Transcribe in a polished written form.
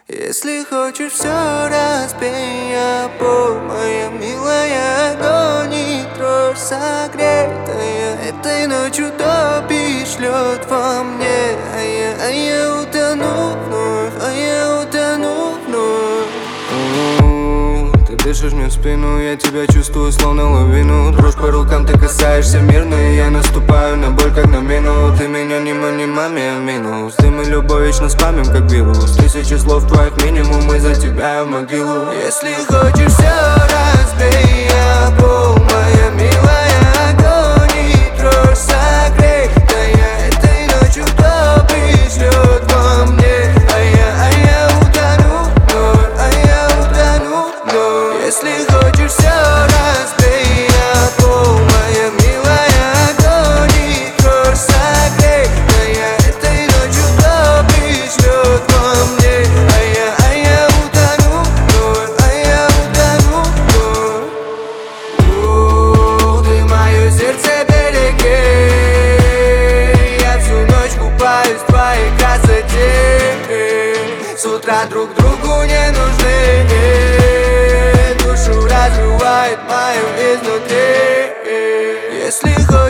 Если хочешь, все разбей, я пол, моя милая, огонь и трожь согретая. Этой ночью топишь лед во мне, а я утону вновь, вновь. Ты дышишь мне в спину, я тебя чувствую словно лавину. Дрожь по рукам, ты касаешься мирно, и я наступаю на боль, как на мину. Ты меня не маме, в минус. Ты мы любовь вечно спамим, как вирус. Тысячи слов твоих минимум, и за тебя в могилу. Если хочешь, все разбей, я пол, моя милая, огонь и дрожь согрей. Да я этой ночью топишь лед во мне, а я утону вновь, Если хочешь, все разбей, я пол, моя милая, огонь и дрожь согрей. Да я этой ночью топишь лед во мне, а я утону вновь, Ты мое сердце береги, я всю ночь купаюсь в твоей красоте. С утра друг другу не нужны, разрывает мою изнутри. Если хочешь,